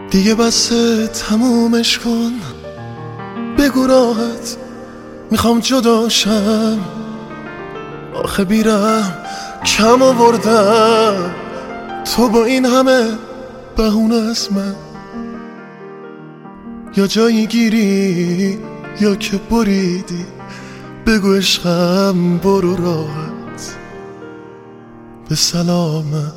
دیگه بسه تمومش کن، بگو راحت میخوام جداشم. آخه بیرم کم آوردم، تو با این همه بهونه از من یا جایی گیری یا که بریدی. بگو عشقم برو راحت به سلامت.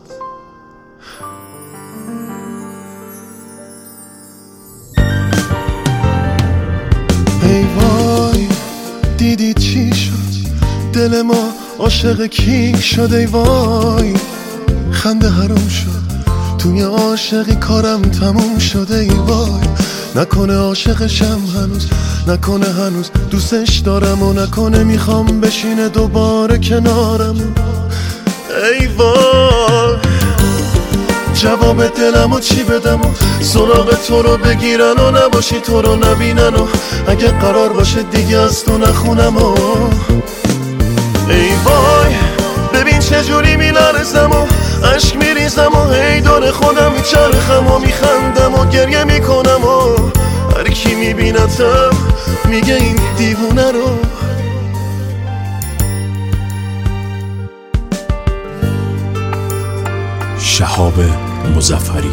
ای وای دیدی چی شد، دل ما عاشق کی شد. ای وای خنده حرام شد، توی عاشقی کارم تموم شد. ای وای نکنه عاشقشم هنوز، نکنه هنوز دوستش دارم و نکنه میخوام بشینه دوباره کنارم. ای وای جواب دلمو چی بدم و سراغ تو رو بگیرن و نباشی تو رو نبینن و اگه قرار باشه دیگه از تو نخونم و ای وای ببین چجوری میلرزم و عشق میریزم و هی دور خودم میچرخم و میخندم و گریه میکنم و هر کی میبینتم میگه این دیوونه رو. شهاب مظفری.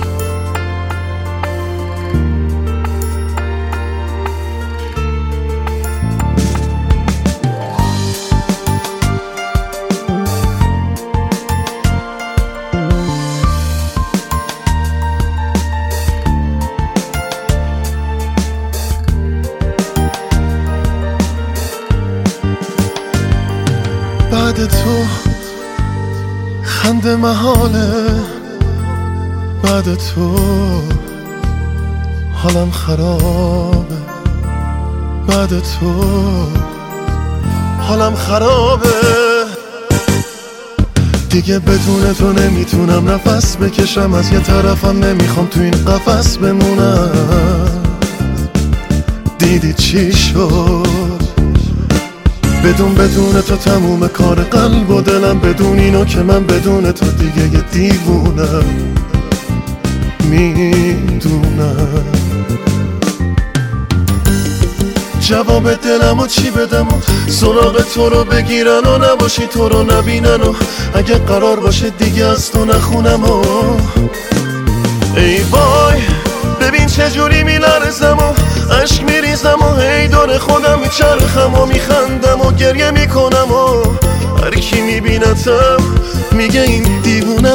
بعد تو خنده محاله، بعد تو حالم خرابه، بعد تو حالم خرابه. دیگه بدون تو نمیتونم نفس بکشم، از یه طرفم نمیخوام تو این قفس بمونم. دیدی چی شد بدون تو تموم کار قلب و دلم، بدون اینو که من بدون تو دیگه یه دیوونم. میدونم جواب دلمو چی بدم و سراغ تو رو بگیرن و نباشی تو رو نبینن و اگه قرار باشه دیگه از تو نخونم و ای وای ببین چجوری میلرزم و عشق میریزم و هی دور خودم میچرخم و میخندم و گریه میکنم و هر کی میبینتم میگه این دیوونه